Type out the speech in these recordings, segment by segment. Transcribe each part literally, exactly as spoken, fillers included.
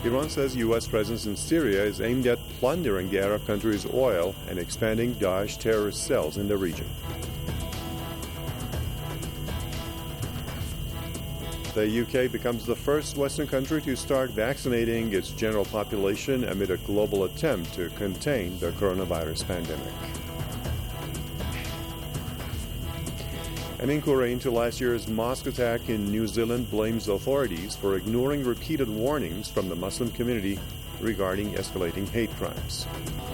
Iran says U S presence in Syria is aimed at plundering the Arab country's oil and expanding Daesh terrorist cells in the region. The U K becomes the first Western country to start vaccinating its general population amid a global attempt to contain the coronavirus pandemic. An inquiry into last year's mosque attack in New Zealand blames authorities for ignoring repeated warnings from the Muslim community regarding escalating hate crimes.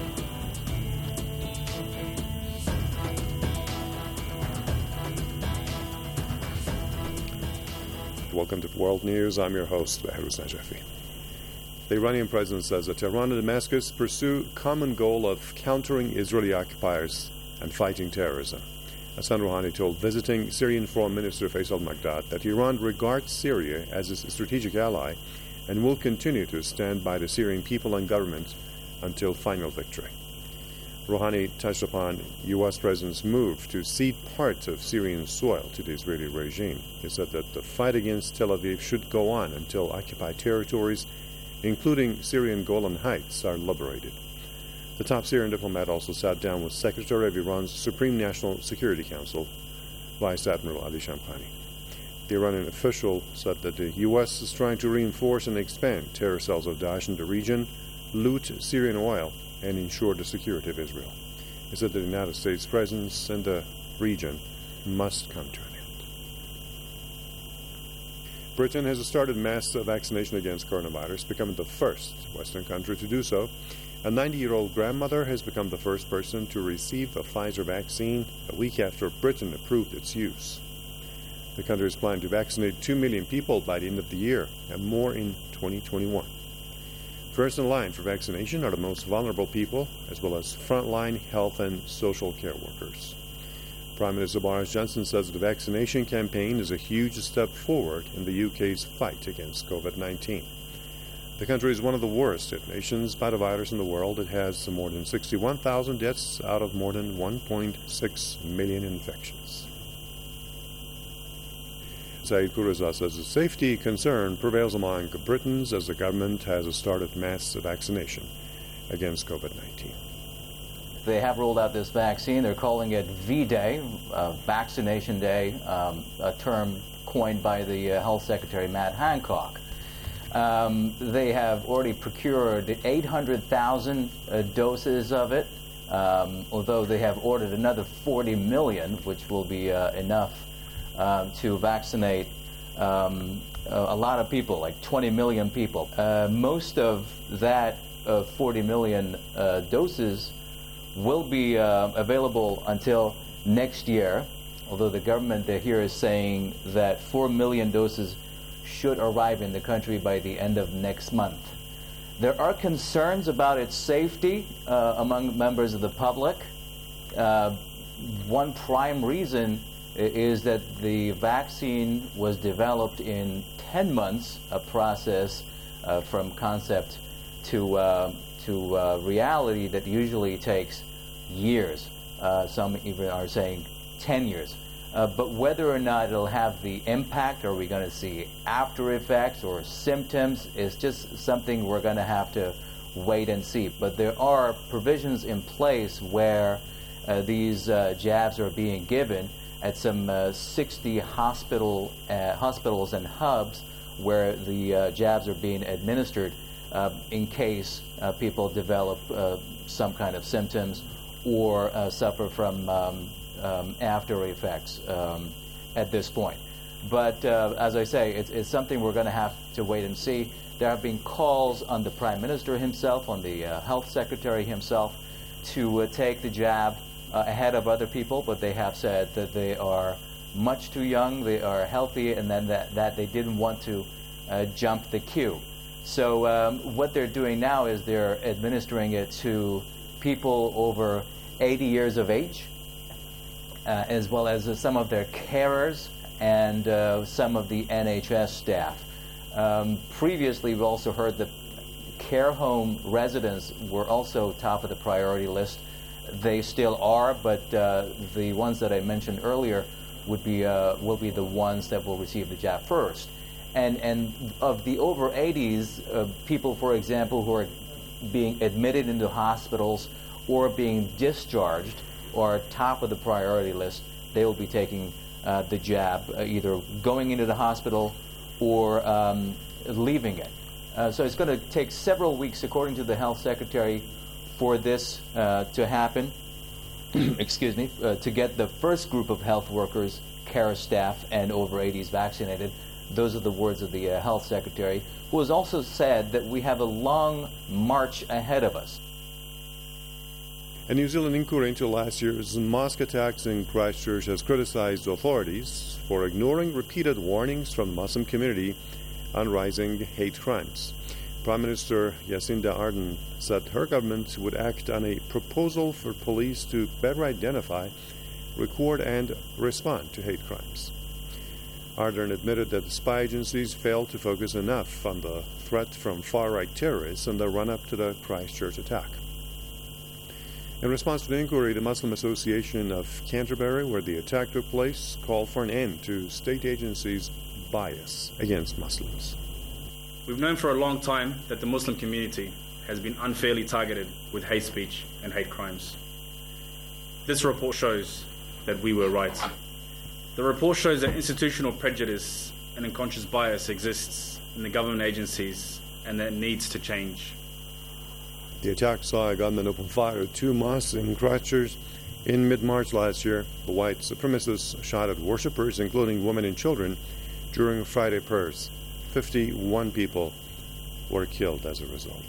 Welcome to World News. I'm your host, Behruz Najafi. The Iranian president says that Tehran and Damascus pursue common goal of countering Israeli occupiers and fighting terrorism. Hassan Rouhani told visiting Syrian Foreign Minister Faisal Maqdad that Iran regards Syria as its strategic ally and will continue to stand by the Syrian people and government until final victory. Rouhani touched upon U S President's move to cede parts of Syrian soil to the Israeli regime. He said that the fight against Tel Aviv should go on until occupied territories, including Syrian Golan Heights, are liberated. The top Syrian diplomat also sat down with Secretary of Iran's Supreme National Security Council, Vice Admiral Ali Shamkhani. The Iranian official said that the U S is trying to reinforce and expand terror cells of Daesh in the region, loot Syrian oil, and ensure the security of Israel. He said that the United States' presence in the region must come to an end. Britain has started mass vaccination against coronavirus, becoming the first Western country to do so. A ninety-year-old grandmother has become the first person to receive a Pfizer vaccine a week after Britain approved its use. The country is planning to vaccinate two million people by the end of the year, and more in twenty twenty-one. First in line for vaccination are the most vulnerable people, as well as frontline health and social care workers. Prime Minister Boris Johnson says the vaccination campaign is a huge step forward in the U K's fight against COVID nineteen. The country is one of the worst hit nations by the virus in the world. It has more than sixty-one thousand deaths out of more than one point six million infections. Saeed Kourouza says a safety concern prevails among Britons as the government has started mass vaccination against COVID nineteen. They have rolled out this vaccine. They're calling it V-Day, uh, Vaccination Day, um, a term coined by the uh, Health Secretary Matt Hancock. Um, they have already procured eight hundred thousand uh, doses of it, um, although they have ordered another forty million, which will be uh, enough uh, to vaccinate um, a, a lot of people, like twenty million people. Uh, most of that uh, forty million uh, doses will be uh, available until next year, although the government here is saying that four million doses should arrive in the country by the end of next month. There are concerns about its safety uh, among members of the public. Uh, one prime reason is that the vaccine was developed in ten months, a process uh, from concept to, uh, to uh, reality that usually takes years. Uh, some even are saying ten years. Uh, but whether or not it'll have the impact, are we going to see after effects or symptoms, is just something we're going to have to wait and see. But there are provisions in place where uh, these uh, jabs are being given at some uh, sixty hospital, uh, hospitals and hubs where the uh, jabs are being administered uh, in case uh, people develop uh, some kind of symptoms or uh, suffer from um, Um, after effects um, at this point. But uh, as I say, it's, it's something we're going to have to wait and see. There have been calls on the Prime Minister himself, on the uh, Health Secretary himself, to uh, take the jab uh, ahead of other people, but they have said that they are much too young, they are healthy, and then that, that they didn't want to uh, jump the queue. So um, what they're doing now is they're administering it to people over eighty years of age, Uh, as well as uh, some of their carers and uh, some of the N H S staff. Um, previously, we've also heard that care home residents were also top of the priority list. They still are, but uh, the ones that I mentioned earlier would be uh, will be the ones that will receive the jab first. And, and of the over eighties, uh, people, for example, who are being admitted into hospitals or being discharged or top of the priority list, they will be taking uh, the jab, uh, either going into the hospital or um, leaving it. Uh, so it's going to take several weeks, according to the health secretary, for this uh, to happen. Excuse me, uh, to get the first group of health workers, care staff, and over eighties vaccinated. Those are the words of the uh, health secretary, who has also said that we have a long march ahead of us. A New Zealand inquiry into last year's mosque attacks in Christchurch has criticized authorities for ignoring repeated warnings from the Muslim community on rising hate crimes. Prime Minister Jacinda Ardern said her government would act on a proposal for police to better identify, record, and respond to hate crimes. Ardern admitted that the spy agencies failed to focus enough on the threat from far-right terrorists in the run-up to the Christchurch attack. In response to the inquiry, the Muslim Association of Canterbury, where the attack took place, called for an end to state agencies' bias against Muslims. We've known for a long time that the Muslim community has been unfairly targeted with hate speech and hate crimes. This report shows that we were right. The report shows that institutional prejudice and unconscious bias exists in the government agencies and that it needs to change. The attack saw a gunman open fire at two mosques in Christchurch in mid-March last year. The white supremacists shot at worshippers, including women and children, during Friday prayers. fifty-one people were killed as a result.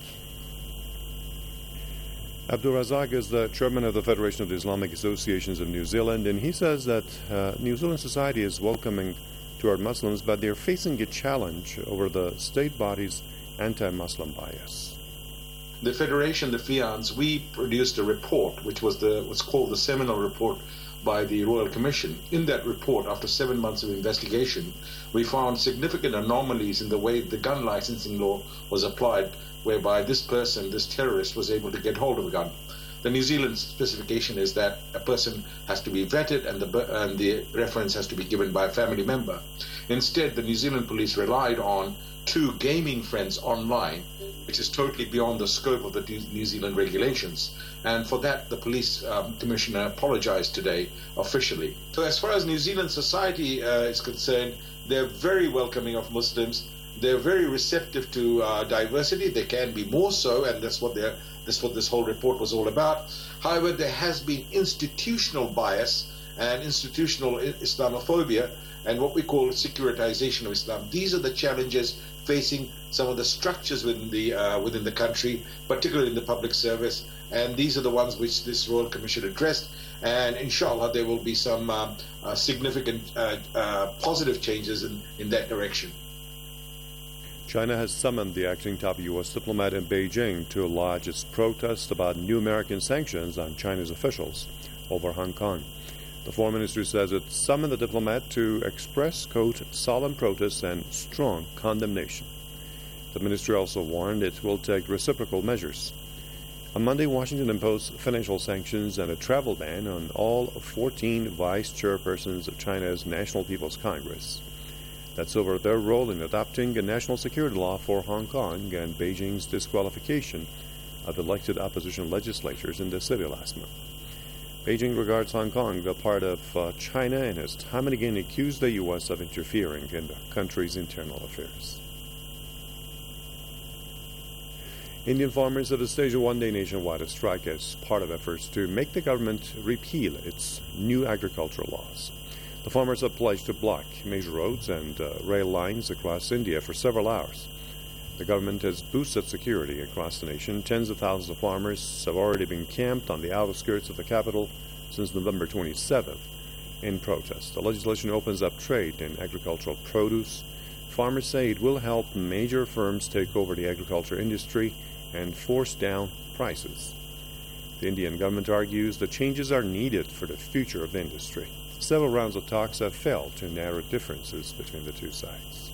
Abdul Razak is the chairman of the Federation of the Islamic Associations of New Zealand, and he says that uh, New Zealand society is welcoming toward Muslims, but they're facing a challenge over the state body's anti-Muslim bias. The Federation, the FIANZ, we produced a report, which was the what's called the seminal report by the Royal Commission. In that report, after seven months of investigation, we found significant anomalies in the way the gun licensing law was applied, whereby this person, this terrorist, was able to get hold of a gun. The New Zealand specification is that a person has to be vetted and the, and the reference has to be given by a family member. Instead, the New Zealand police relied on two gaming friends online, which is totally beyond the scope of the New Zealand regulations. And for that, the police um, commissioner apologized today officially. So as far as New Zealand society uh, is concerned, they're very welcoming of Muslims. They're very receptive to uh, diversity. They can be more so, and that's what they're, that's what this whole report was all about. However, there has been institutional bias and institutional Islamophobia and what we call securitization of Islam. These are the challenges facing some of the structures within the uh, within the country, particularly in the public service, and these are the ones which this Royal Commission addressed, and inshallah there will be some uh, uh, significant uh, uh, positive changes in, in that direction. China has summoned the acting top U S diplomat in Beijing to lodge its protest about new American sanctions on China's officials over Hong Kong. The foreign ministry says it summoned the diplomat to express, quote, solemn protest and strong condemnation. The ministry also warned it will take reciprocal measures. On Monday, Washington imposed financial sanctions and a travel ban on all fourteen vice chairpersons of China's National People's Congress. That's over their role in adopting a national security law for Hong Kong and Beijing's disqualification of elected opposition legislators in the city last month. Beijing regards Hong Kong a part of uh, China and has time and again accused the U S of interfering in the country's internal affairs. Indian farmers have staged a one-day nationwide strike as part of efforts to make the government repeal its new agricultural laws. The farmers have pledged to block major roads and uh, rail lines across India for several hours. The government has boosted security across the nation. Tens of thousands of farmers have already been camped on the outskirts of the capital since November twenty-seventh in protest. The legislation opens up trade in agricultural produce. Farmers say it will help major firms take over the agriculture industry and force down prices. The Indian government argues the changes are needed for the future of the industry. Several rounds of talks have failed to narrow differences between the two sides.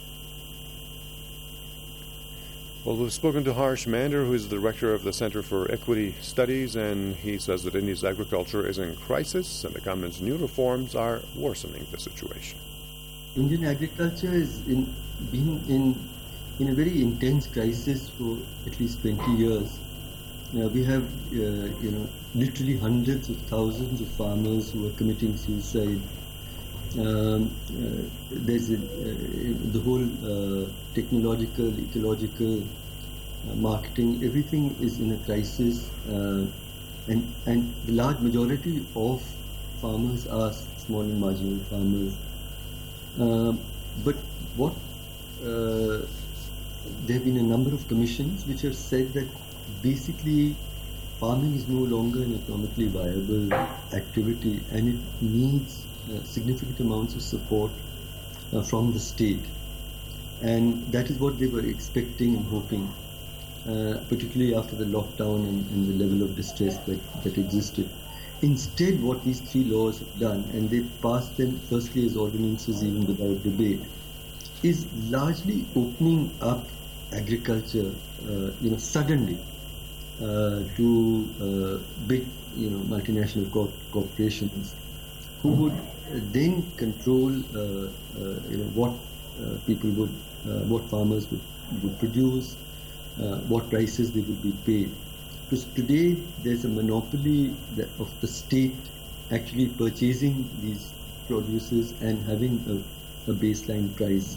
Well, we've spoken to Harsh Mander, who is the director of the Center for Equity Studies, and he says that India's agriculture is in crisis and the government's new reforms are worsening the situation. Indian agriculture has in, been in, in a very intense crisis for at least twenty years. Uh, we have, uh, you know, literally hundreds of thousands of farmers who are committing suicide. Um, uh, there's a, uh, the whole uh, technological, ecological, uh, marketing, everything is in a crisis, uh, and and the large majority of farmers are small and marginal farmers. Um, but what uh, there have been a number of commissions which have said that basically farming is no longer an economically viable activity, and it needs uh, significant amounts of support uh, from the state. And that is what they were expecting and hoping, uh, particularly after the lockdown and, and the level of distress that, that existed. Instead, what these three laws have done, and they passed them firstly as ordinances even without debate, is largely opening up agriculture, uh, you know, suddenly uh, to uh, big, you know, multinational corp- corporations who would then control, uh, uh, you know, what uh, people would, uh, what farmers would, would produce, uh, what prices they would be paid. Because today there's a monopoly of the state actually purchasing these produces and having a, a baseline price.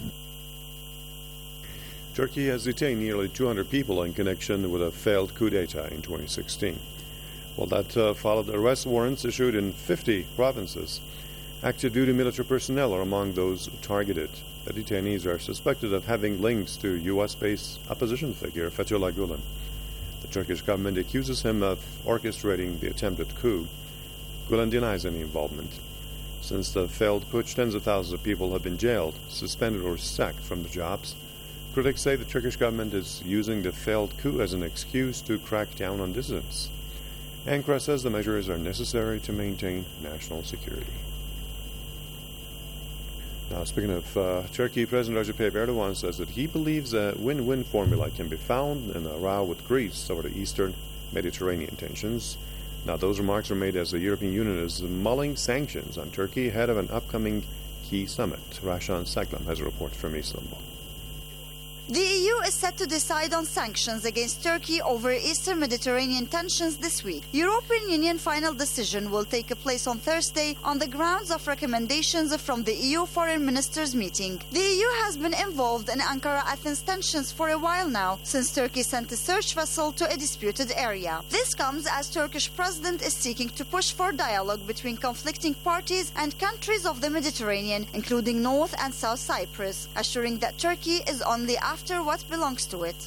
Turkey has detained nearly two hundred people in connection with a failed coup d'etat in twenty sixteen. Well, that uh, followed arrest warrants issued in fifty provinces. Active duty military personnel are among those targeted. The detainees are suspected of having links to U S-based opposition figure Fethullah Gulen. The Turkish government accuses him of orchestrating the attempted coup. Gulen denies any involvement. Since the failed putsch, tens of thousands of people have been jailed, suspended, or sacked from their jobs. Critics say the Turkish government is using the failed coup as an excuse to crack down on dissidents. Ankara says the measures are necessary to maintain national security. Now, speaking of uh, Turkey, President Recep Tayyip Erdogan says that he believes a win-win formula can be found in a row with Greece over the eastern Mediterranean tensions. Now, those remarks were made as the European Union is mulling sanctions on Turkey ahead of an upcoming key summit. Rashan Saglam has a report from Istanbul. The E U is set to decide on sanctions against Turkey over Eastern Mediterranean tensions this week. European Union final decision will take place on Thursday on the grounds of recommendations from the E U foreign ministers meeting. The E U has been involved in Ankara-Athens tensions for a while now, since Turkey sent a search vessel to a disputed area. This comes as Turkish president is seeking to push for dialogue between conflicting parties and countries of the Mediterranean, including North and South Cyprus, assuring that Turkey is only after after what belongs to it.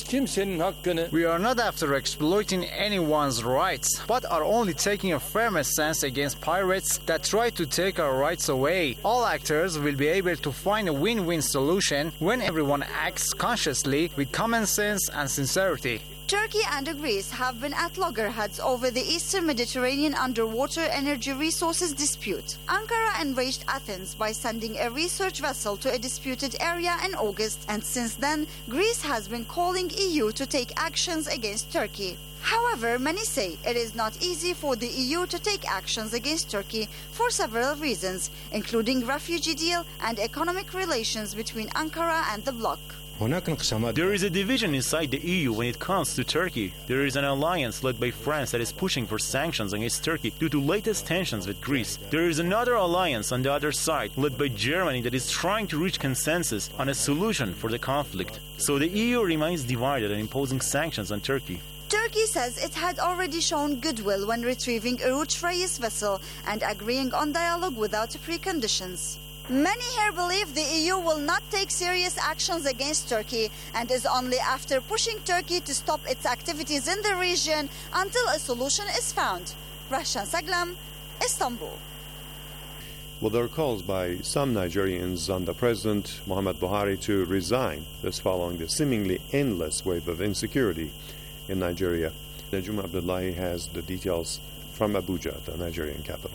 We are not after exploiting anyone's rights, but are only taking a firm stance against pirates that try to take our rights away. All actors will be able to find a win-win solution when everyone acts consciously with common sense and sincerity. Turkey and Greece have been at loggerheads over the Eastern Mediterranean underwater energy resources dispute. Ankara enraged Athens by sending a research vessel to a disputed area in August, and since then, Greece has been calling E U to take actions against Turkey. However, many say it is not easy for the E U to take actions against Turkey for several reasons, including refugee deal and economic relations between Ankara and the bloc. There is a division inside the E U when it comes to Turkey. There is an alliance led by France that is pushing for sanctions against Turkey due to latest tensions with Greece. There is another alliance on the other side led by Germany that is trying to reach consensus on a solution for the conflict. So the E U remains divided and imposing sanctions on Turkey. Turkey says it had already shown goodwill when retrieving a Ruch Reis vessel and agreeing on dialogue without preconditions. Many here believe the E U will not take serious actions against Turkey and is only after pushing Turkey to stop its activities in the region until a solution is found. Rashan Saglam, Istanbul. Well, there are calls by some Nigerians on the President Muhammad Buhari to resign, this following the seemingly endless wave of insecurity in Nigeria. Najum Abdullahi has the details from Abuja, the Nigerian capital.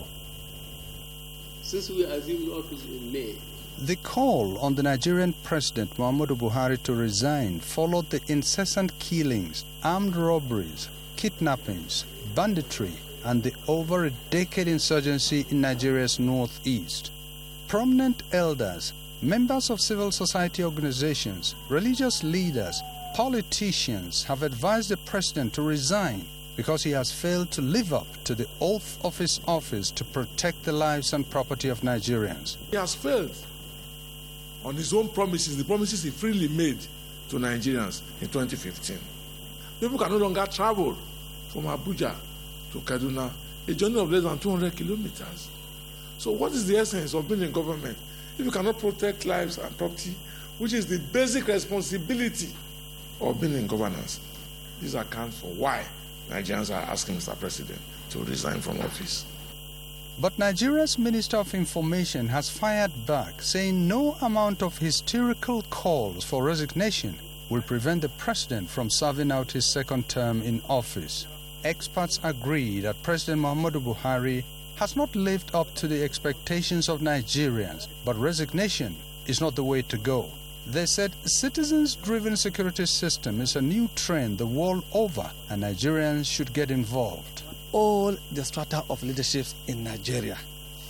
Since we assumed office in May, the call on the Nigerian President Muhammadu Buhari to resign followed the incessant killings, armed robberies, kidnappings, banditry, and the over-a-decade insurgency in Nigeria's northeast. Prominent elders, members of civil society organizations, religious leaders, politicians have advised the president to resign because he has failed to live up to the oath of his office to protect the lives and property of Nigerians. He has failed on his own promises, the promises he freely made to Nigerians in twenty fifteen. People can no longer travel from Abuja to Kaduna, a journey of less than two hundred kilometers. So what is the essence of being in government if you cannot protect lives and property, which is the basic responsibility of being in governance? This accounts for why Nigerians are asking Mister President to resign from office. But Nigeria's Minister of Information has fired back, saying no amount of hysterical calls for resignation will prevent the president from serving out his second term in office. Experts agree that President Muhammadu Buhari has not lived up to the expectations of Nigerians, but resignation is not the way to go. They said a citizens-driven security system is a new trend the world over, and Nigerians should get involved. All the strata of leadership in Nigeria,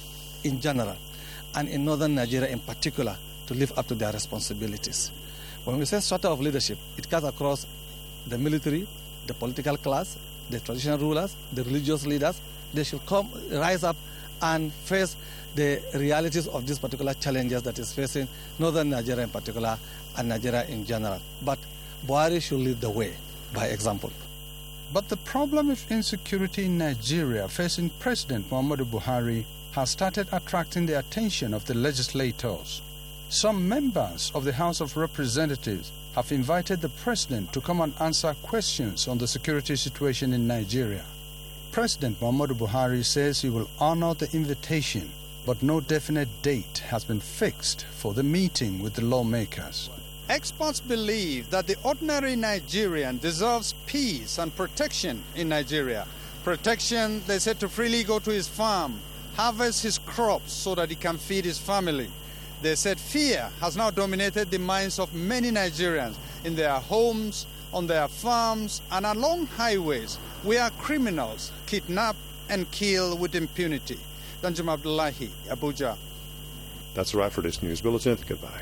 in general, and in northern Nigeria in particular, to live up to their responsibilities. When we say strata of leadership, it cuts across the military, the political class, the traditional rulers, the religious leaders. They should come, rise up and face the realities of these particular challenges that is facing northern Nigeria in particular and Nigeria in general. But Buhari should lead the way by example. But the problem of insecurity in Nigeria facing President Muhammadu Buhari has started attracting the attention of the legislators. Some members of the House of Representatives have invited the president to come and answer questions on the security situation in Nigeria. President Muhammadu Buhari says he will honor the invitation, but no definite date has been fixed for the meeting with the lawmakers. Experts believe that the ordinary Nigerian deserves peace and protection in Nigeria. Protection, they said, to freely go to his farm, harvest his crops so that he can feed his family. They said fear has now dominated the minds of many Nigerians in their homes, on their farms, and along highways where criminals kidnap and kill with impunity. Danjuma Abdullahi, Abuja. That's a wrap for this news bulletin. Goodbye.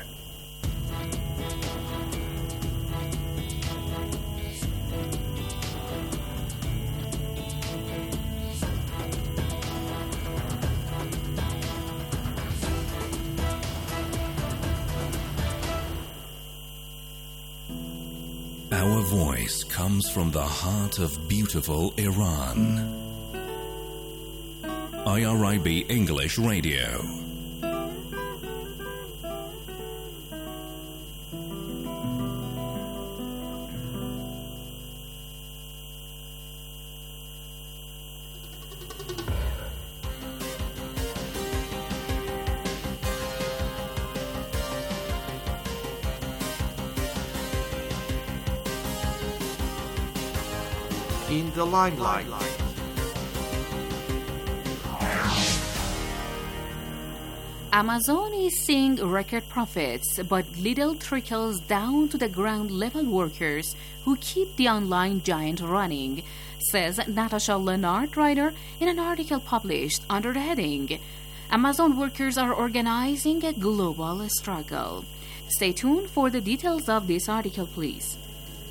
Our voice comes from the heart of beautiful Iran. I R I B English Radio. In the limelight. Amazon is seeing record profits, but little trickles down to the ground-level workers who keep the online giant running, says Natasha Lennart Ryder in an article published under the heading, Amazon workers are organizing a global struggle. Stay tuned for the details of this article, please.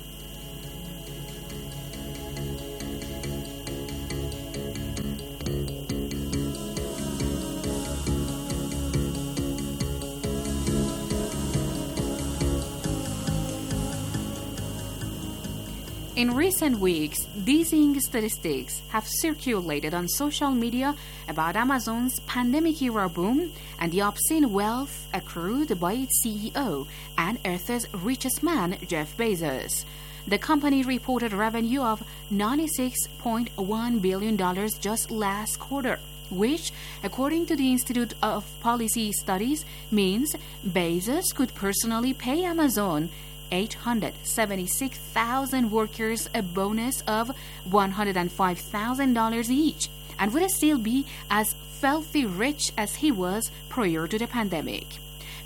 In recent weeks, dizzying statistics have circulated on social media about Amazon's pandemic-era boom and the obscene wealth accrued by its C E O and Earth's richest man, Jeff Bezos. The company reported revenue of ninety-six point one billion dollars just last quarter, which, according to the Institute of Policy Studies, means Bezos could personally pay Amazon eight hundred seventy-six thousand workers a bonus of one hundred five thousand dollars each, and would still be as filthy rich as he was prior to the pandemic.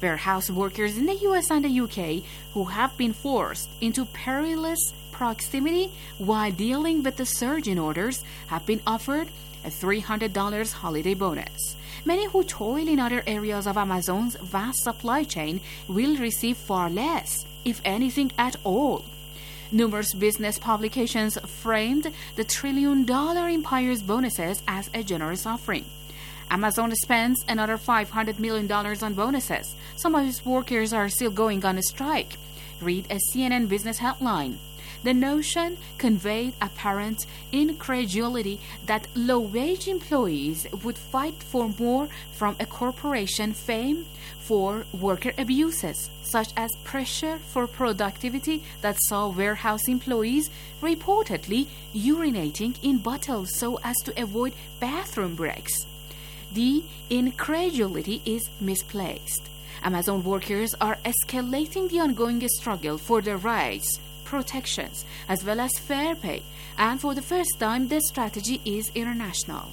Warehouse workers in the U S and the U K who have been forced into perilous proximity while dealing with the surge in orders have been offered a three hundred dollars holiday bonus. Many who toil in other areas of Amazon's vast supply chain will receive far less, if anything at all. Numerous business publications framed the trillion-dollar empire's bonuses as a generous offering. Amazon spends another five hundred million dollars on bonuses. Some of its workers are still going on a strike. Read a C N N business headline. The notion conveyed apparent incredulity that low-wage employees would fight for more from a corporation famed for worker abuses, such as pressure for productivity that saw warehouse employees reportedly urinating in bottles so as to avoid bathroom breaks. The incredulity is misplaced. Amazon workers are escalating the ongoing struggle for their rights, protections, as well as fair pay, and for the first time, the strategy is international.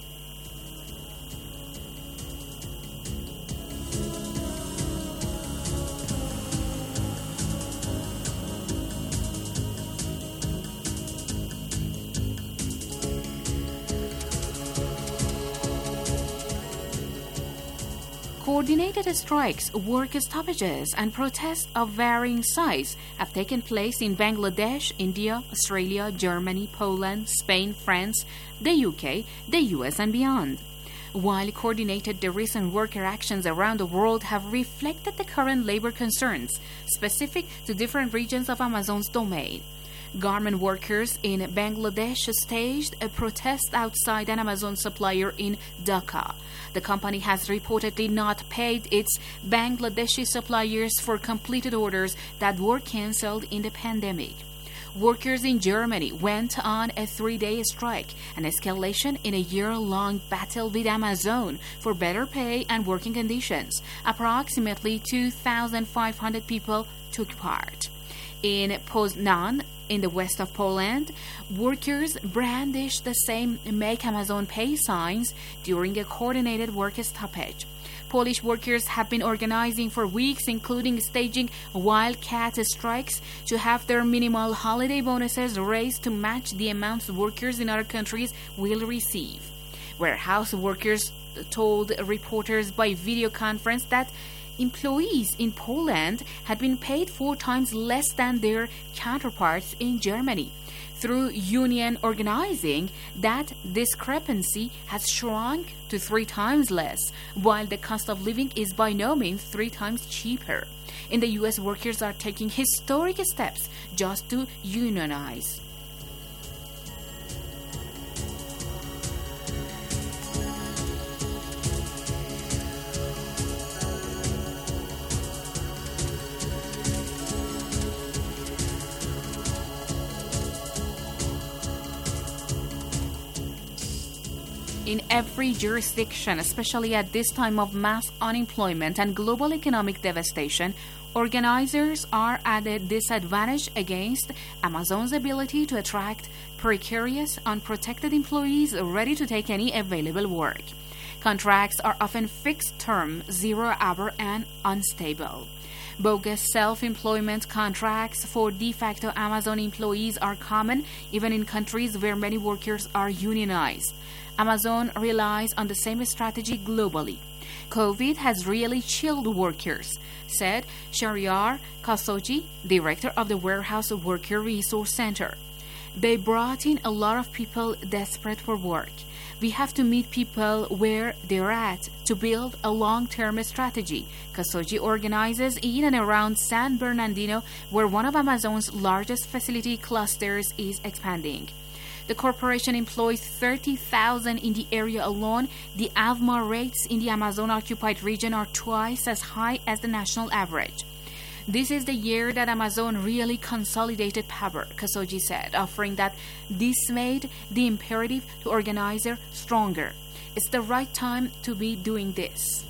Coordinated strikes, work stoppages, and protests of varying size have taken place in Bangladesh, India, Australia, Germany, Poland, Spain, France, the U K, the U S, and beyond. While coordinated, the recent worker actions around the world have reflected the current labor concerns specific to different regions of Amazon's domain. Garment workers in Bangladesh staged a protest outside an Amazon supplier in Dhaka. The company has reportedly not paid its Bangladeshi suppliers for completed orders that were cancelled in the pandemic. Workers in Germany went on a three-day strike, an escalation in a year-long battle with Amazon for better pay and working conditions. Approximately two thousand five hundred people took part. In Poznan, in the west of Poland, workers brandished the same Make Amazon Pay signs during a coordinated work stoppage. Polish workers have been organizing for weeks, including staging wildcat strikes to have their minimal holiday bonuses raised to match the amounts workers in other countries will receive. Warehouse workers told reporters by video conference that employees in Poland had been paid four times less than their counterparts in Germany. Through union organizing, that discrepancy has shrunk to three times less, while the cost of living is by no means three times cheaper. In the U S, workers are taking historic steps just to unionize. In every jurisdiction, especially at this time of mass unemployment and global economic devastation, organizers are at a disadvantage against Amazon's ability to attract precarious, unprotected employees ready to take any available work. Contracts are often fixed-term, zero-hour, and unstable. Bogus self-employment contracts for de facto Amazon employees are common, even in countries where many workers are unionized. Amazon relies on the same strategy globally. COVID has really chilled workers, said Shahryar Khashoggi, director of the Warehouse Worker Resource Center. They brought in a lot of people desperate for work. We have to meet people where they're at to build a long-term strategy. Khashoggi organizes in and around San Bernardino, where one of Amazon's largest facility clusters is expanding. The corporation employs thirty thousand in the area alone. The A L V M A rates in the Amazon-occupied region are twice as high as the national average. This is the year that Amazon really consolidated power, Khashoggi said, offering that this made the imperative to organize stronger. It's the right time to be doing this.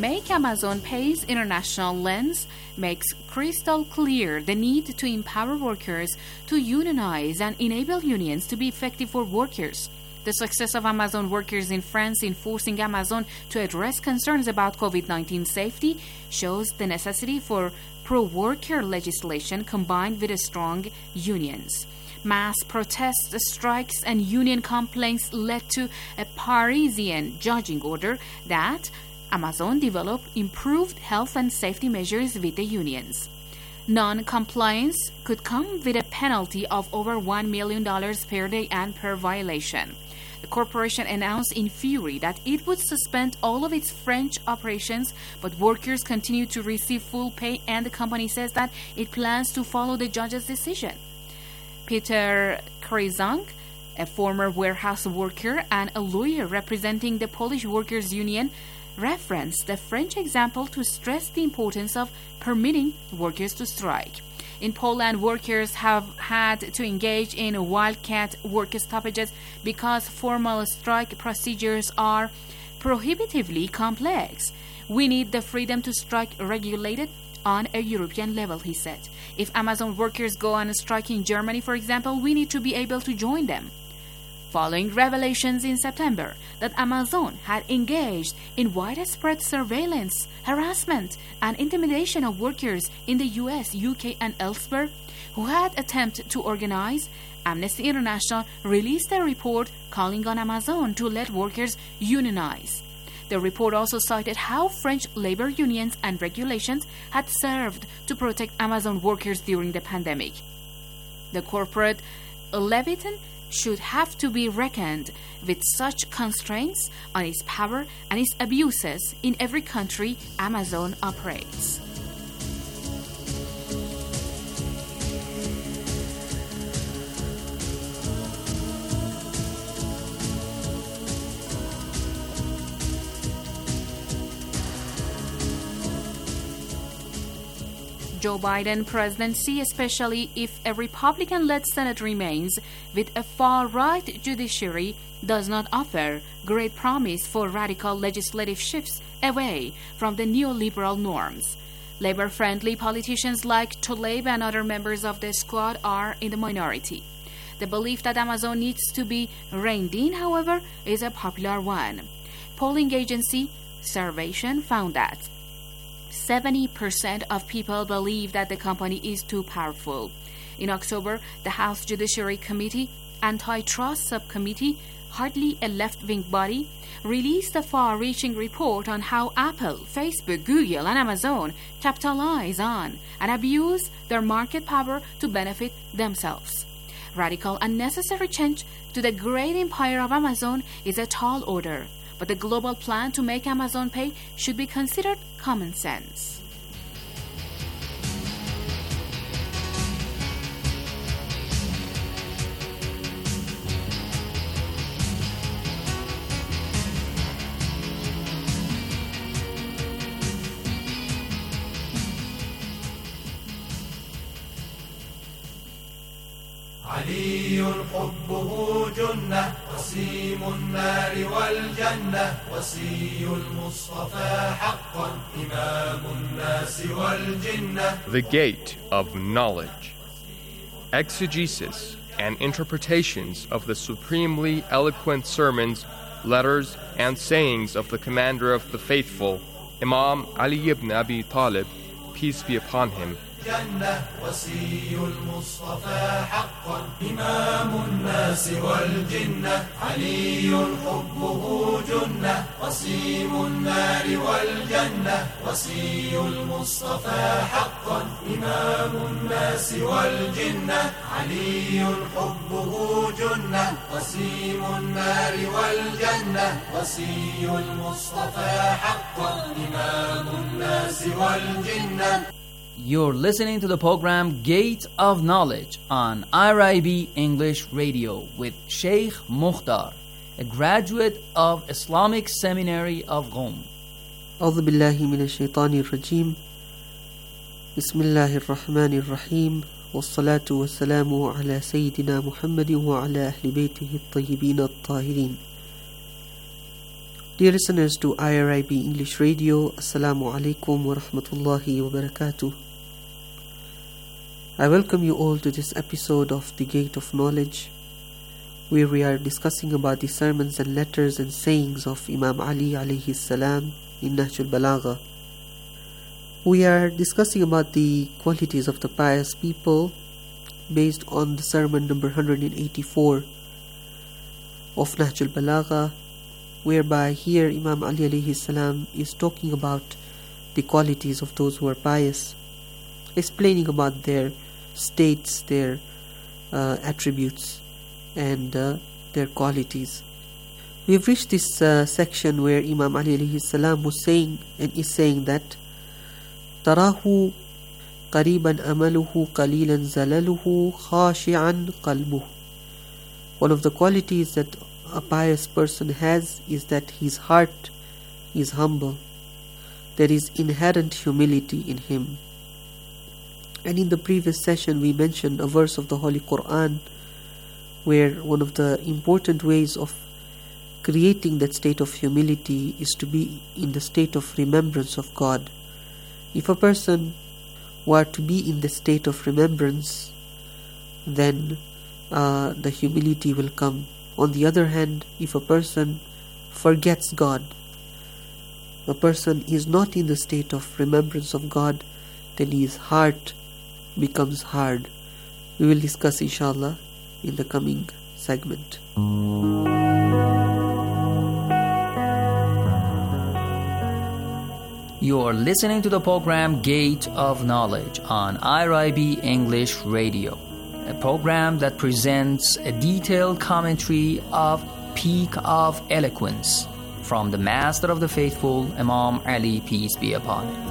Make Amazon Pay's international lens makes crystal clear the need to empower workers to unionize and enable unions to be effective for workers. The success of Amazon workers in France in forcing Amazon to address concerns about COVID nineteen safety shows the necessity for pro-worker legislation combined with strong unions. Mass protests, strikes, and union complaints led to a Parisian judging order that Amazon develop improved health and safety measures with the unions. Non-compliance could come with a penalty of over one million dollars per day and per violation. The corporation announced in fury that it would suspend all of its French operations, but workers continue to receive full pay, and the company says that it plans to follow the judge's decision. Peter Krizank, a former warehouse worker and a lawyer representing the Polish Workers' Union, referenced the French example to stress the importance of permitting workers to strike. In Poland, workers have had to engage in wildcat work stoppages because formal strike procedures are prohibitively complex. We need the freedom to strike regulated on a European level, he said. If Amazon workers go on a strike in Germany, for example, we need to be able to join them. Following revelations in September that Amazon had engaged in widespread surveillance, harassment, and intimidation of workers in the U S, U K, and elsewhere who had attempted to organize, Amnesty International released a report calling on Amazon to let workers unionize. The report also cited how French labor unions and regulations had served to protect Amazon workers during the pandemic. The corporate Leviathan should have to be reckoned with such constraints on its power and its abuses in every country Amazon operates. Joe Biden presidency, especially if a Republican-led Senate remains with a far-right judiciary, does not offer great promise for radical legislative shifts away from the neoliberal norms. Labor-friendly politicians like Tlaib and other members of the squad are in the minority. The belief that Amazon needs to be reined in, however, is a popular one. Polling agency Servation found that seventy percent of people believe that the company is too powerful. In October, the House Judiciary Committee Antitrust Subcommittee, hardly a left-wing body, released a far-reaching report on how Apple, Facebook, Google, and Amazon capitalize on and abuse their market power to benefit themselves. Radical, unnecessary change to the great empire of Amazon is a tall order, but the global plan to make Amazon Pay should be considered common sense. علي حبه جنة وسيم النار والجنة وسي المصطفى حقا إمام الناس والجنة. The Gate of Knowledge. Exegesis and interpretations of the supremely eloquent sermons, letters, and sayings of the Commander of the Faithful, Imam Ali ibn Abi Talib, peace be upon him. جنة وسي المصطفى حقا إمام الناس والجنة علي حبه جنة وسيم النار والجنة وسي المصطفى حقا إمام الناس والجنة علي حبه جنة وسيم النار والجنة وسي المصطفى حقا إمام الناس والجنة. You're listening to the program Gate of Knowledge on R I B English Radio with Sheikh Mukhtar, a graduate of Islamic Seminary of Qom. أعوذ بالله من الشيطان الرجيم بسم الله الرحمن الرحيم والصلاة والسلام على سيدنا محمد وعلى أهل بيته الطيبين الطاهرين. Dear listeners to I R I B English Radio, Assalamu alaikum wa rahmatullahi wa barakatuh. I welcome you all to this episode of The Gate of Knowledge, where we are discussing about the sermons and letters and sayings of Imam Ali alayhi salam in Nahjul Balagha. We are discussing about the qualities of the pious people based on the sermon number one hundred eighty-four of Nahjul Balagha, whereby here Imam Ali alayhi salam is talking about the qualities of those who are pious, explaining about their states, their uh, attributes and uh, their qualities. We have reached this uh, section where Imam Ali alayhi salam was saying and is saying that Tarahu qariban amaluhu qalilan zalaluhu khashi'an qalbuh. One of the qualities that a pious person has is that his heart is humble. There is inherent humility in him. And in the previous session we mentioned a verse of the Holy Quran where one of the important ways of creating that state of humility is to be in the state of remembrance of God. If a person were to be in the state of remembrance, then uh, the humility will come. On the other hand, if a person forgets God, a person is not in the state of remembrance of God, then his heart becomes hard. We will discuss inshallah in the coming segment. You are listening to the program Gate of Knowledge on I R I B English Radio, a program that presents a detailed commentary of Peak of Eloquence from the Master of the Faithful, Imam Ali, peace be upon him.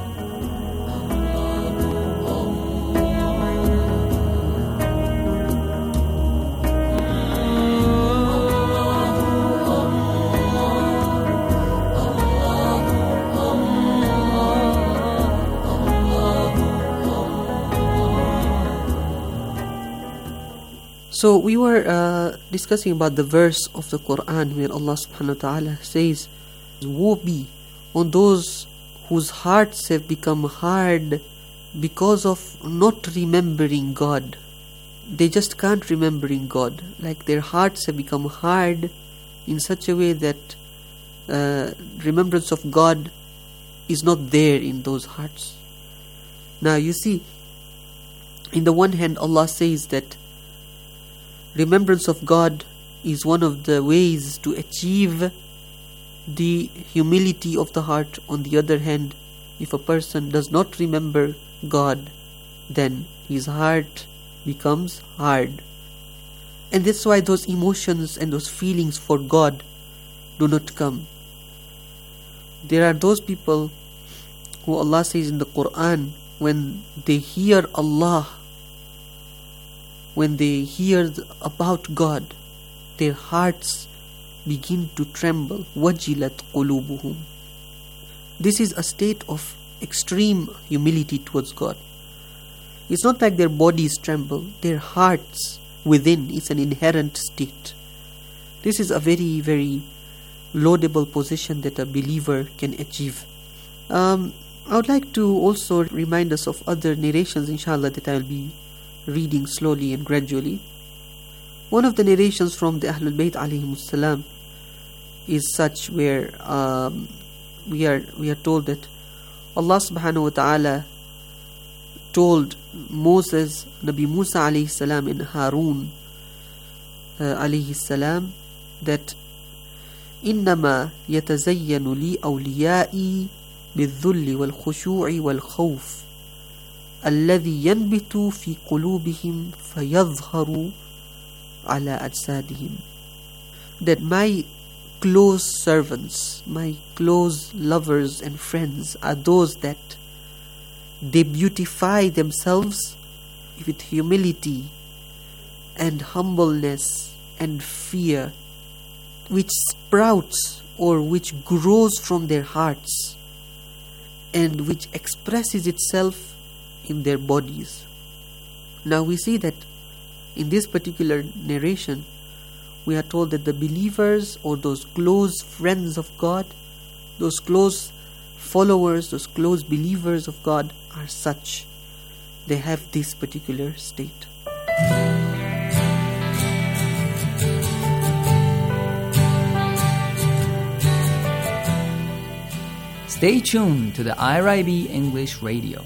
So we were uh, discussing about the verse of the Quran where Allah subhanahu wa ta'ala says, woe be on those whose hearts have become hard because of not remembering God. They just can't remembering God. Like their hearts have become hard in such a way that uh, remembrance of God is not there in those hearts. Now you see, in the one hand Allah says that remembrance of God is one of the ways to achieve the humility of the heart. On the other hand, if a person does not remember God, then his heart becomes hard. And that's why those emotions and those feelings for God do not come. There are those people who Allah says in the Quran, when they hear Allah, when they hear about God, their hearts begin to tremble. وَجِلَتْ قُلُوبُهُمْ. This is a state of extreme humility towards God. It's not like their bodies tremble, their hearts within is an inherent state. This is a very, very laudable position that a believer can achieve. Um, I would like to also remind us of other narrations, inshallah, that I will be reading slowly and gradually. One of the narrations from the Ahlul Bayt alayhimus salam is such where um, we are we are told that Allah subhanahu wa ta'ala told Moses, Nabi Musa alayhi salam and Harun uh, alayhi salam that إنما يتزين لي أوليائي بالذل والخشوع والخوف الذي ينبت في قلوبهم فيظهر على أجسادهم. That my close servants, my close lovers and friends are those that they beautify themselves with humility and humbleness and fear, which sprouts or which grows from their hearts and which expresses itself in their bodies. Now we see that in this particular narration, we are told that the believers or those close friends of God, those close followers, those close believers of God are such. They have this particular state. Stay tuned to the I R I B English Radio.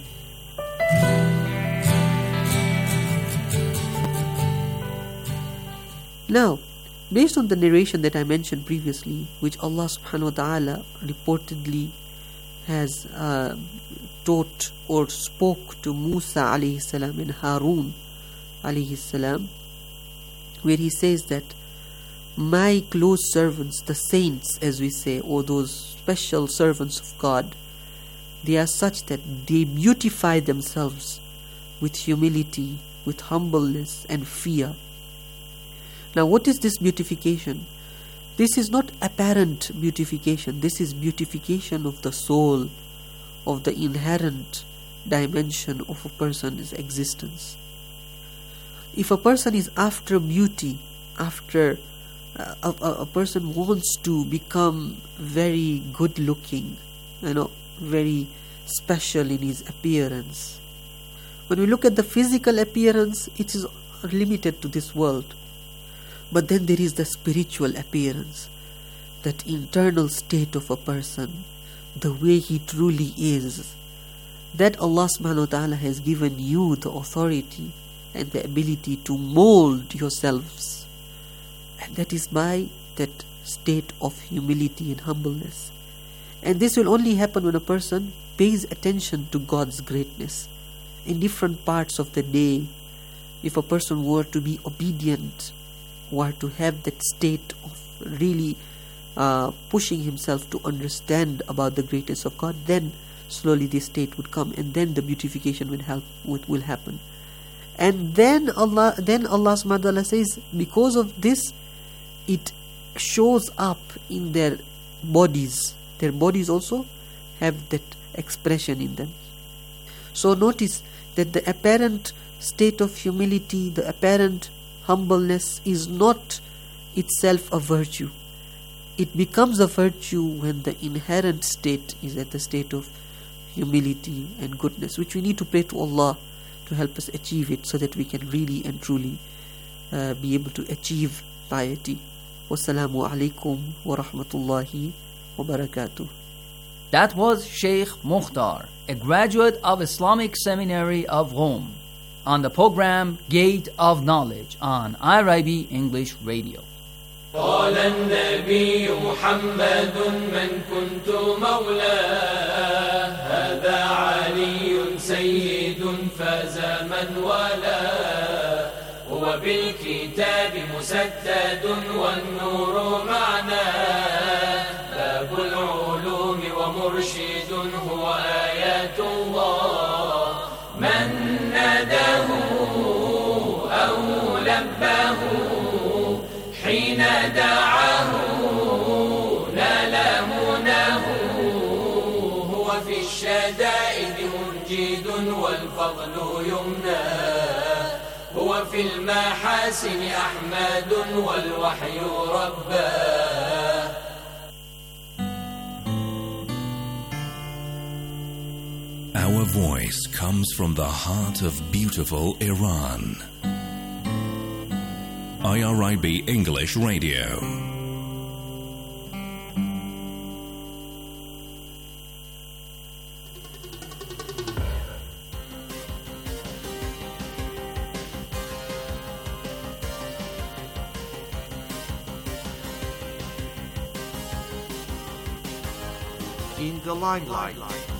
Now, based on the narration that I mentioned previously, which Allah subhanahu wa ta'ala reportedly has uh, taught or spoke to Musa alayhi salam and Harun alayhi salam, where he says that my close servants, the saints as we say, or those special servants of God, they are such that they beautify themselves with humility, with humbleness and fear. Now, what is this beautification? This is not apparent beautification. This is beautification of the soul, of the inherent dimension of a person's existence. If a person is after beauty, after uh, a, a, a person wants to become very good looking, you know, very special in his appearance. When we look at the physical appearance, it is limited to this world. But then there is the spiritual appearance, that internal state of a person, the way he truly is, that Allah subhanahu wa ta'ala has given you the authority and the ability to mold yourselves. And that is by that state of humility and humbleness. And this will only happen when a person pays attention to God's greatness. In different parts of the day, if a person were to be obedient, were to have that state of really uh, pushing himself to understand about the greatness of God, then slowly this state would come, and then the beautification will help would, will happen. And then Allah then Allah subhanahu wa ta'ala says, because of this, it shows up in their bodies. Their bodies also have that expression in them. So notice that the apparent state of humility, the apparent humbleness is not itself a virtue. It becomes a virtue when the inherent state is at the state of humility and goodness, which we need to pray to Allah to help us achieve it, so that we can really and truly uh, be able to achieve piety. Wassalamu alaikum wa rahmatullahi wa barakatuh. That was Sheikh Mukhtar, a graduate of Islamic Seminary of Rome, on the program Gate of Knowledge on I R I B English Radio. قال النبي محمد من كنت مولاه هذا علي سيد فاز من والاه هو بالكتاب مسدد والنور معناه باب العلوم ومرشد هو آيات الله من ناداه أو لباه حين دعاه نال مناه هو في الشدائد منجد والفضل يمناه هو في المحاسن أحمد والوحي رباه. Our voice comes from the heart of beautiful Iran. I R I B English Radio. In the limelight.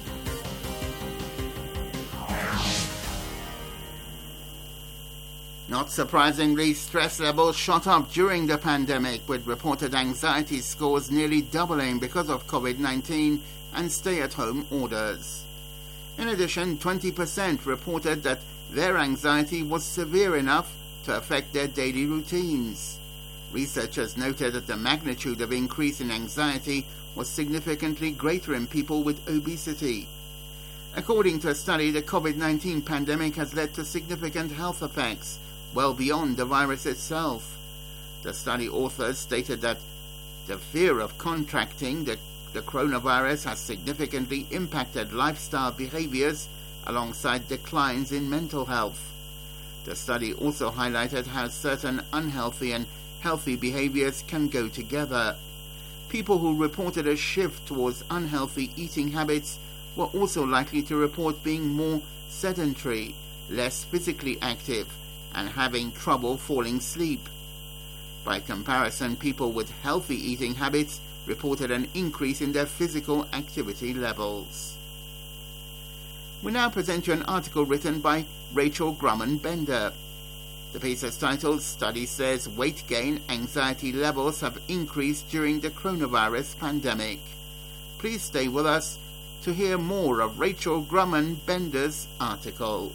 Not surprisingly, stress levels shot up during the pandemic, with reported anxiety scores nearly doubling because of COVID nineteen and stay-at-home orders. In addition, twenty percent reported that their anxiety was severe enough to affect their daily routines. Researchers noted that the magnitude of increase in anxiety was significantly greater in people with obesity. According to a study, the COVID nineteen pandemic has led to significant health effects well beyond the virus itself. The study authors stated that the fear of contracting the, the coronavirus has significantly impacted lifestyle behaviors alongside declines in mental health. The study also highlighted how certain unhealthy and healthy behaviors can go together. People who reported a shift towards unhealthy eating habits were also likely to report being more sedentary, less physically active, and having trouble falling asleep. By comparison, people with healthy eating habits reported an increase in their physical activity levels. We now present you an article written by Rachel Grumman-Bender. The piece is titled, "Study Says Weight Gain Anxiety Levels Have Increased During the Coronavirus Pandemic." Please stay with us to hear more of Rachel Grumman-Bender's article.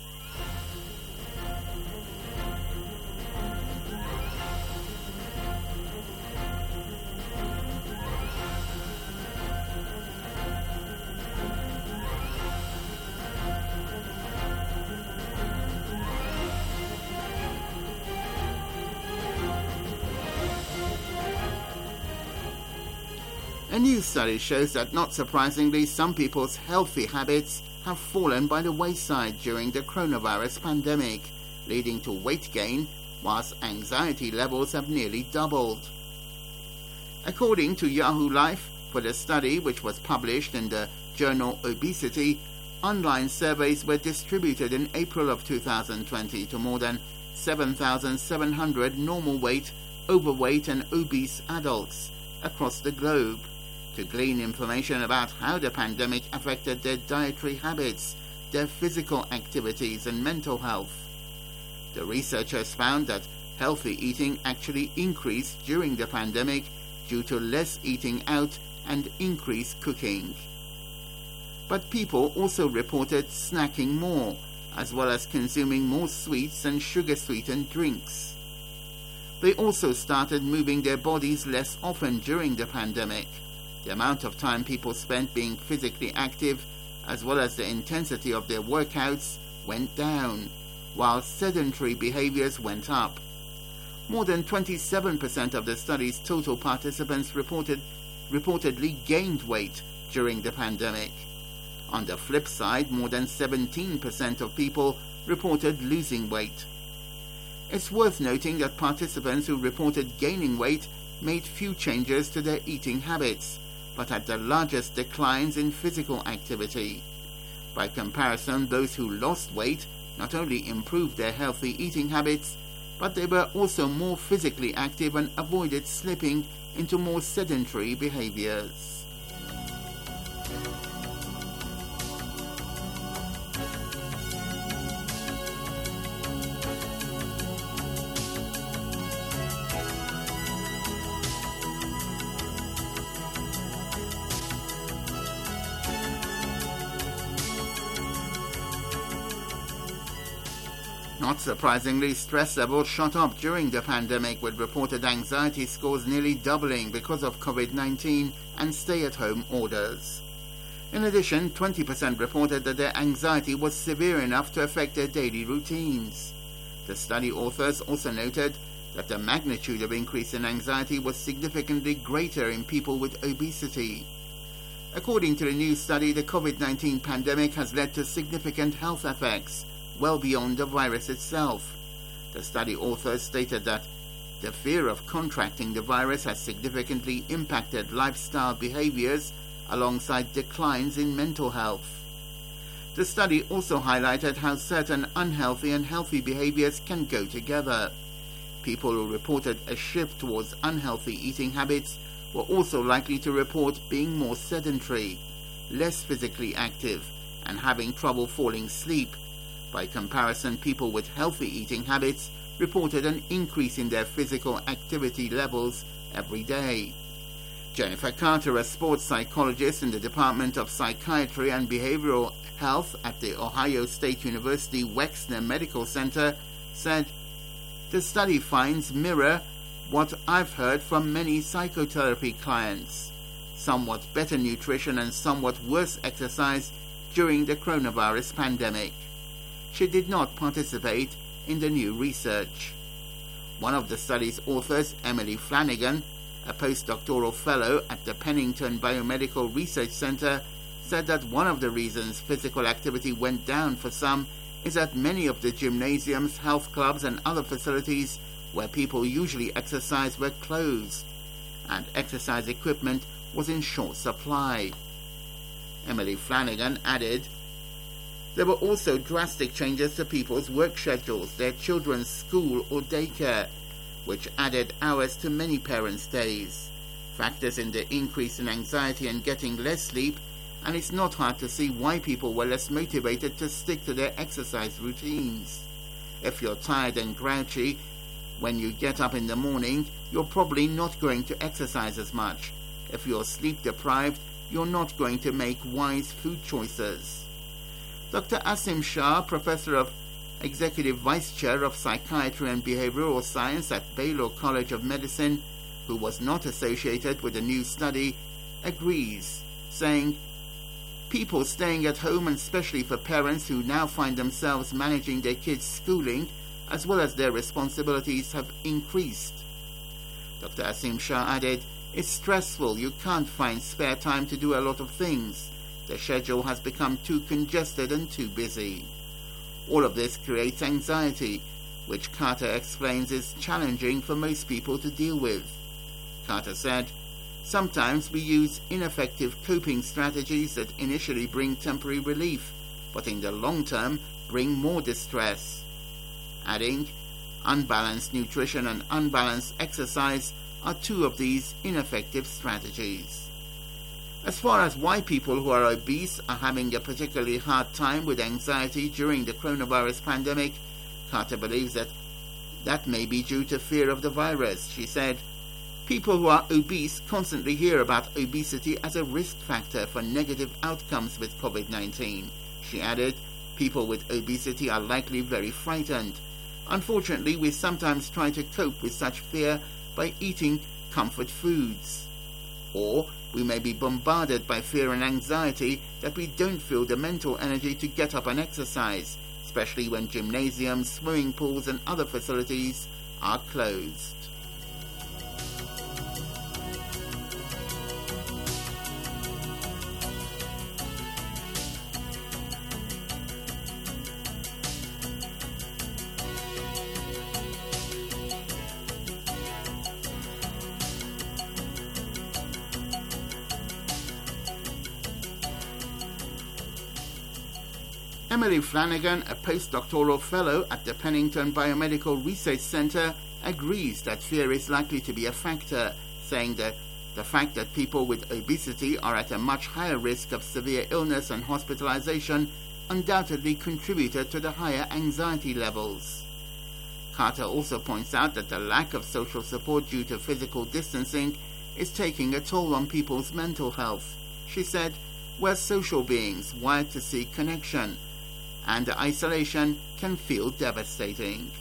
A new study shows that, not surprisingly, some people's healthy habits have fallen by the wayside during the coronavirus pandemic, leading to weight gain, whilst anxiety levels have nearly doubled. According to Yahoo Life, for the study, which was published in the journal Obesity, online surveys were distributed in April of two thousand twenty to more than seven thousand seven hundred normal weight, overweight and obese adults across the globe, to glean information about how the pandemic affected their dietary habits, their physical activities and mental health. The researchers found that healthy eating actually increased during the pandemic due to less eating out and increased cooking. But people also reported snacking more, as well as consuming more sweets and sugar-sweetened drinks. They also started moving their bodies less often during the pandemic. The amount of time people spent being physically active, as well as the intensity of their workouts, went down, while sedentary behaviors went up. More than twenty-seven percent of the study's total participants reported, reportedly gained weight during the pandemic. On the flip side, more than seventeen percent of people reported losing weight. It's worth noting that participants who reported gaining weight made few changes to their eating habits, but had the largest declines in physical activity. By comparison, those who lost weight not only improved their healthy eating habits, but they were also more physically active and avoided slipping into more sedentary behaviors. Not surprisingly, stress levels shot up during the pandemic, with reported anxiety scores nearly doubling because of COVID nineteen and stay-at-home orders. In addition, twenty percent reported that their anxiety was severe enough to affect their daily routines. The study authors also noted that the magnitude of increase in anxiety was significantly greater in people with obesity. According to the new study, the COVID nineteen pandemic has led to significant health effects, well beyond the virus itself. The study authors stated that the fear of contracting the virus has significantly impacted lifestyle behaviors alongside declines in mental health. The study also highlighted how certain unhealthy and healthy behaviors can go together. People who reported a shift towards unhealthy eating habits were also likely to report being more sedentary, less physically active, and having trouble falling asleep. By comparison, people with healthy eating habits reported an increase in their physical activity levels every day. Jennifer Carter, a sports psychologist in the Department of Psychiatry and Behavioral Health at the Ohio State University Wexner Medical Center, said, "The study finds mirror what I've heard from many psychotherapy clients: somewhat better nutrition and somewhat worse exercise during the coronavirus pandemic." She did not participate in the new research. One of the study's authors, Emily Flanagan, a postdoctoral fellow at the Pennington Biomedical Research Center, said that one of the reasons physical activity went down for some is that many of the gymnasiums, health clubs, and other facilities where people usually exercise were closed, and exercise equipment was in short supply. Emily Flanagan added, there were also drastic changes to people's work schedules, their children's school or daycare, which added hours to many parents' days. Factors in the increase in anxiety and getting less sleep, and it's not hard to see why people were less motivated to stick to their exercise routines. If you're tired and grouchy when you get up in the morning, you're probably not going to exercise as much. If you're sleep deprived, you're not going to make wise food choices. Doctor Asim Shah, Professor of Executive Vice Chair of Psychiatry and Behavioral Science at Baylor College of Medicine, who was not associated with the new study, agrees, saying, people staying at home, and especially for parents who now find themselves managing their kids' schooling as well as their responsibilities, have increased. Doctor Asim Shah added, it's stressful, you can't find spare time to do a lot of things. The schedule has become too congested and too busy. All of this creates anxiety, which Carter explains is challenging for most people to deal with. Carter said, sometimes we use ineffective coping strategies that initially bring temporary relief, but in the long term bring more distress. Adding, unbalanced nutrition and unbalanced exercise are two of these ineffective strategies. As far as why people who are obese are having a particularly hard time with anxiety during the coronavirus pandemic, Carter believes that that may be due to fear of the virus. She said, people who are obese constantly hear about obesity as a risk factor for negative outcomes with COVID nineteen. She added, people with obesity are likely very frightened. Unfortunately, we sometimes try to cope with such fear by eating comfort foods. Or we may be bombarded by fear and anxiety that we don't feel the mental energy to get up and exercise, especially when gymnasiums, swimming pools, and other facilities are closed. Emily Flanagan, a postdoctoral fellow at the Pennington Biomedical Research Center, agrees that fear is likely to be a factor, saying that the fact that people with obesity are at a much higher risk of severe illness and hospitalization undoubtedly contributed to the higher anxiety levels. Carter also points out that the lack of social support due to physical distancing is taking a toll on people's mental health. She said, we're social beings wired to seek connection, and the isolation can feel devastating.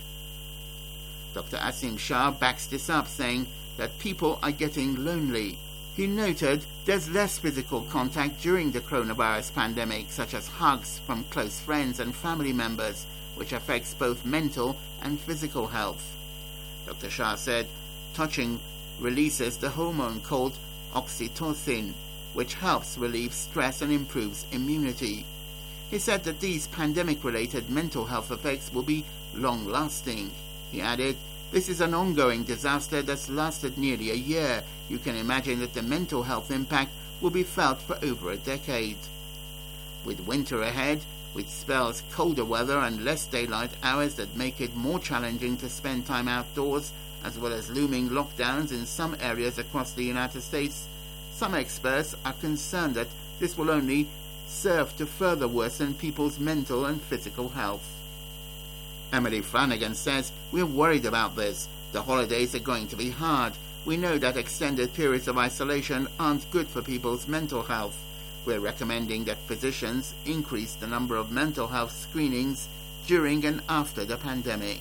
Doctor Asim Shah backs this up, saying that people are getting lonely. He noted there's less physical contact during the coronavirus pandemic, such as hugs from close friends and family members, which affects both mental and physical health. Doctor Shah said touching releases the hormone called oxytocin, which helps relieve stress and improves immunity. He said that these pandemic-related mental health effects will be long-lasting. He added, this is an ongoing disaster that's lasted nearly a year. You can imagine that the mental health impact will be felt for over a decade. With winter ahead, with spells colder weather and less daylight hours that make it more challenging to spend time outdoors, as well as looming lockdowns in some areas across the United States, some experts are concerned that this will only serve to further worsen people's mental and physical health. Emily Flanagan says, we're worried about this. The holidays are going to be hard. We know that extended periods of isolation aren't good for people's mental health. We're recommending that physicians increase the number of mental health screenings during and after the pandemic.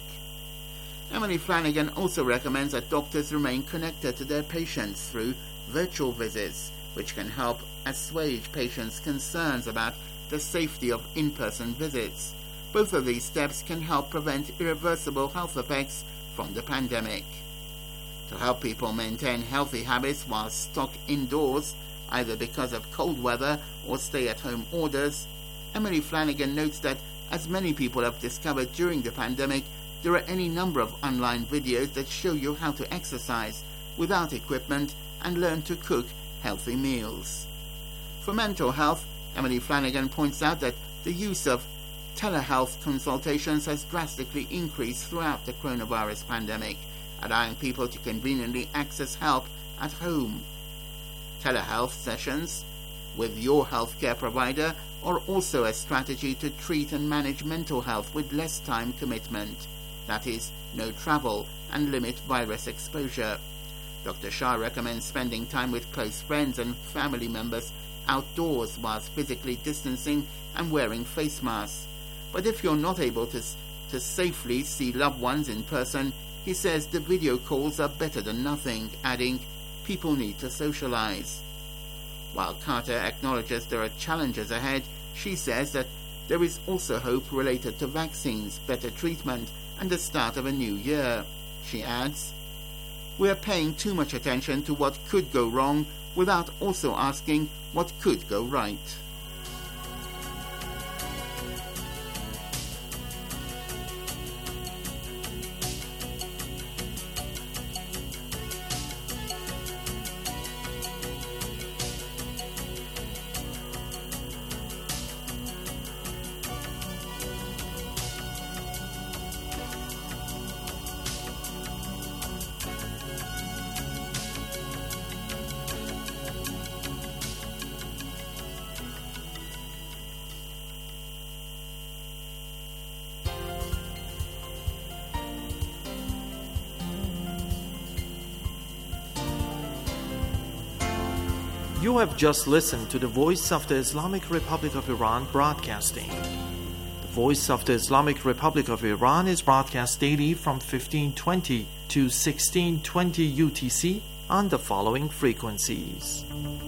Emily Flanagan also recommends that doctors remain connected to their patients through virtual visits, which can help assuage patients' concerns about the safety of in-person visits. Both of these steps can help prevent irreversible health effects from the pandemic. To help people maintain healthy habits while stuck indoors, either because of cold weather or stay-at-home orders, Emily Flanagan notes that, as many people have discovered during the pandemic, there are any number of online videos that show you how to exercise without equipment and learn to cook healthy meals. For mental health, Emily Flanagan points out that the use of telehealth consultations has drastically increased throughout the coronavirus pandemic, allowing people to conveniently access help at home. Telehealth sessions with your healthcare provider are also a strategy to treat and manage mental health with less time commitment, that is, no travel, and limit virus exposure. Doctor Shah recommends spending time with close friends and family members outdoors whilst physically distancing and wearing face masks. But if you're not able to, to safely see loved ones in person, he says the video calls are better than nothing, adding, people need to socialize. While Carter acknowledges there are challenges ahead, she says that there is also hope related to vaccines, better treatment, and the start of a new year. She adds, we are paying too much attention to what could go wrong without also asking what could go right. You have just listened to the Voice of the Islamic Republic of Iran broadcasting. The Voice of the Islamic Republic of Iran is broadcast daily from fifteen twenty to sixteen twenty U T C on the following frequencies.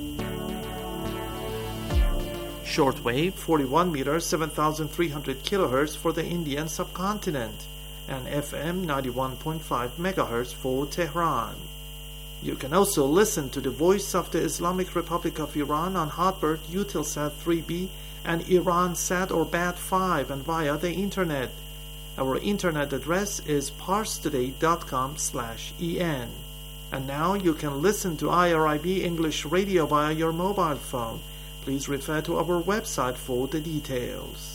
Shortwave forty-one meters, seven thousand three hundred kilohertz for the Indian subcontinent, and F M ninety-one point five megahertz for Tehran. You can also listen to the Voice of the Islamic Republic of Iran on Hotbird, Eutelsat three B, and Iransat or Bat five, and via the internet. Our internet address is parstoday.com slash en. And now you can listen to I R I B English Radio via your mobile phone. Please refer to our website for the details.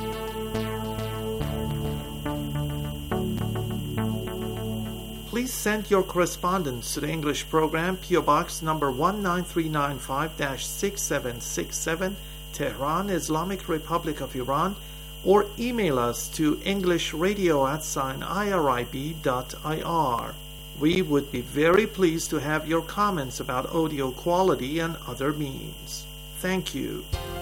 Please send your correspondence to the English program, P O Box number one nine three nine five dash six seven six seven, Tehran, Islamic Republic of Iran, or email us to englishradio at sign irib dot ir. We would be very pleased to have your comments about audio quality and other means. Thank you.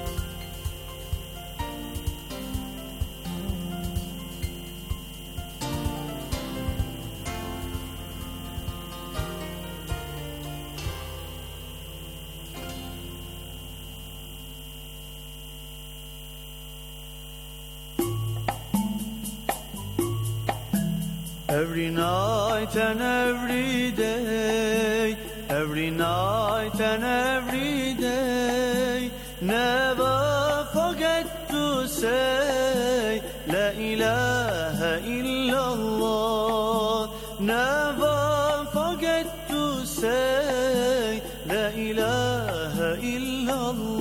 Every night and every day, every night and every day, never forget to say La ilaha illallah. Never forget to say La ilaha illallah.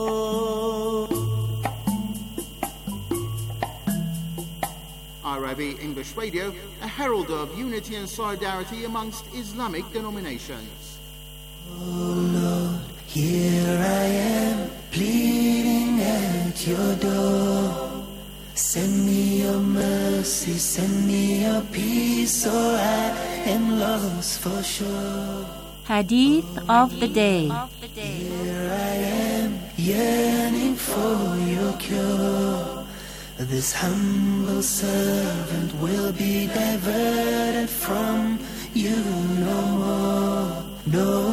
I R I B English Radio, a herald of unity and solidarity amongst Islamic denominations. Oh Lord, here I am, pleading at your door. Send me your mercy, send me your peace, or I am lost for sure. Hadith of the day. Here I am, yearning for your cure. This humble servant will be diverted from you no more, no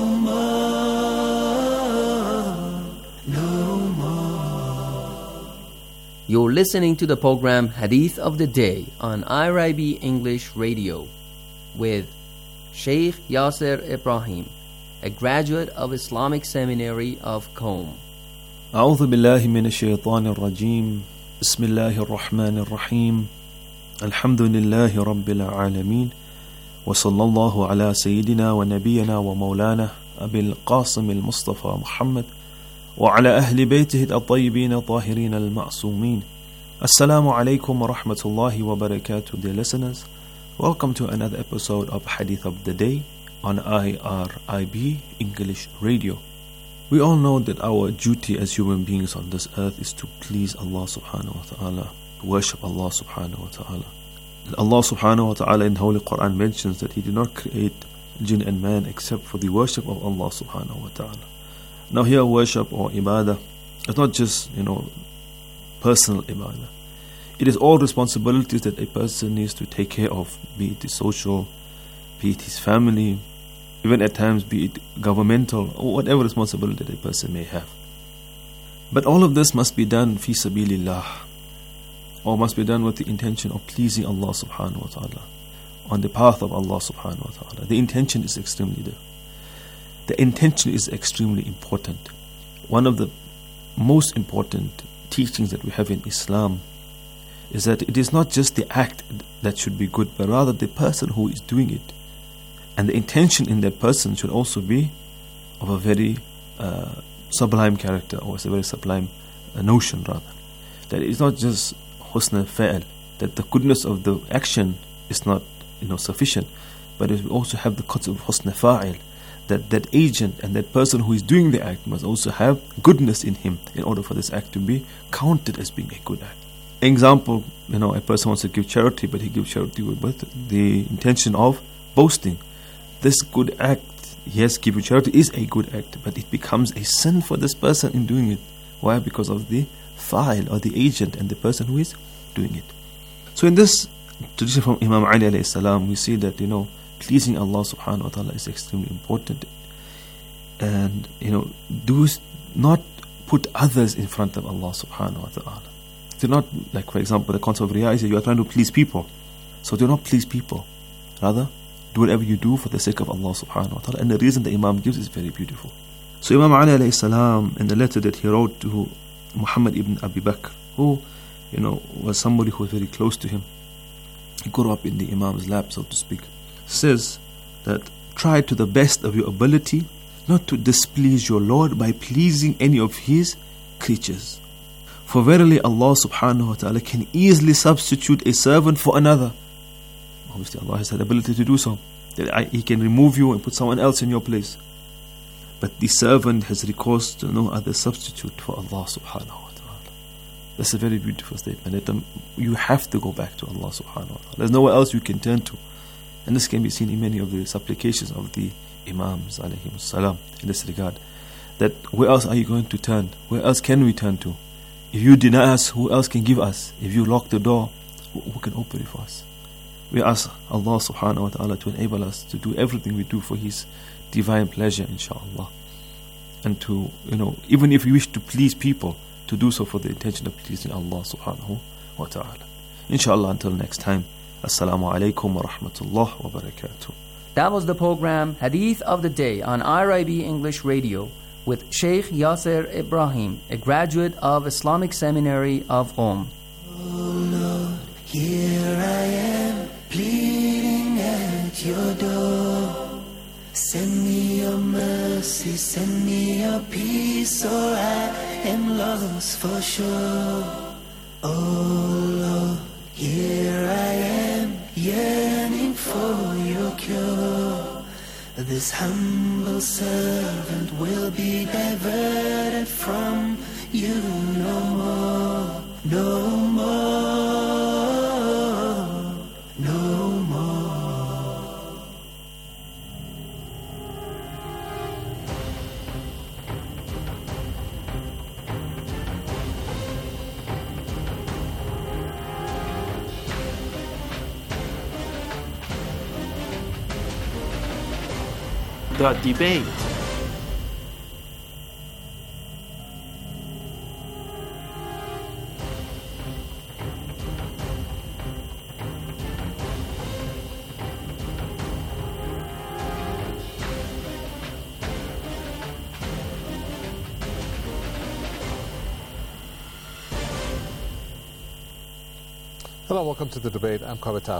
more, no more. You're listening to the program Hadith of the Day on I R I B English Radio. with Sheikh Yasser Ibrahim, a graduate of Islamic Seminary of Qom. أعوذ بالله من الشيطان الرجيم بسم الله الرحمن الرحيم الحمد لله رب العالمين وصلى الله على سيدنا ونبينا ومولانا أبي القاسم المصطفى محمد وعلى أهل بيته الطيبين الطاهرين المعصومين. Assalamu alaikum wa rahmatullahi wa barakatuh, dear listeners. Welcome to another episode of Hadith of the Day on I R I B English Radio. We all know that our duty as human beings on this earth is to please Allah subhanahu wa ta'ala, worship Allah subhanahu wa ta'ala. And Allah subhanahu wa ta'ala in the Holy Quran mentions that He did not create jinn and man except for the worship of Allah subhanahu wa ta'ala. Now here worship or ibadah is not just, you know, personal ibadah. It is all responsibilities that a person needs to take care of, be it the social, be it his family, even at times be it governmental, or whatever responsibility that a person may have. But all of this must be done fi sabilillah, or must be done with the intention of pleasing Allah subhanahu wa ta'ala, on the path of Allah subhanahu wa ta'ala. The intention is extremely there. The intention is extremely important. One of the most important teachings that we have in Islam is that it is not just the act that should be good, but rather the person who is doing it. And the intention in that person should also be of a very uh, sublime character, or it's a very sublime uh, notion rather. That it's not just husn fa'al, that the goodness of the action is not, you know, sufficient, but it will also have the concept of husn fa'il, that that agent and that person who is doing the act must also have goodness in him in order for this act to be counted as being a good act. Example, you know, a person wants to give charity, but he gives charity with the intention of boasting. This good act, yes, giving charity is a good act, but it becomes a sin for this person in doing it. Why? Because of the fa'il or the agent and the person who is doing it. So in this tradition from Imam Ali alayhi salam, we see that, you know, pleasing Allah subhanahu wa ta'ala is extremely important. And, you know, do not put others in front of Allah subhanahu wa ta'ala. Do not, like for example, the concept of riyā is that you are trying to please people. So do not please people. Rather, do whatever you do for the sake of Allah subhanahu wa ta'ala. And the reason the Imam gives is very beautiful. So Imam Ali alayhi salam, in the letter that he wrote to Muhammad ibn Abi Bakr, who, you know, was somebody who was very close to him, he grew up in the Imam's lap, so to speak, says that try to the best of your ability not to displease your Lord by pleasing any of His creatures. For verily Allah subhanahu wa ta'ala can easily substitute a servant for another. Obviously Allah has the ability to do so, that He can remove you and put someone else in your place. But the servant has recourse to no other substitute for Allah subhanahu wa ta'ala. That's a very beautiful statement, that um, you have to go back to Allah subhanahu wa ta'ala. There's nowhere else you can turn to. And this can be seen in many of the supplications of the Imams alayhim salam in this regard. That where else are you going to turn? Where else can we turn to? If you deny us, who else can give us? If you lock the door, who can open it for us? We ask Allah subhanahu wa ta'ala to enable us to do everything we do for His divine pleasure, inshaAllah. And to, you know, even if we wish to please people, to do so for the intention of pleasing Allah subhanahu wa ta'ala. InshaAllah, until next time. Assalamu alaikum wa rahmatullah wa barakatuh. That was the program Hadith of the Day on I R I B English Radio with Sheikh Yasser Ibrahim, a graduate of Islamic Seminary of Qom. Oh Lord, here I am, pleading at your door. Send me your mercy, send me your peace, or I am lost for sure. Oh Lord, here I am, yearning for your cure. This humble servant will be diverted from you no more, no more, no more. The debate. Hello, welcome to the debate. I'm Kavita.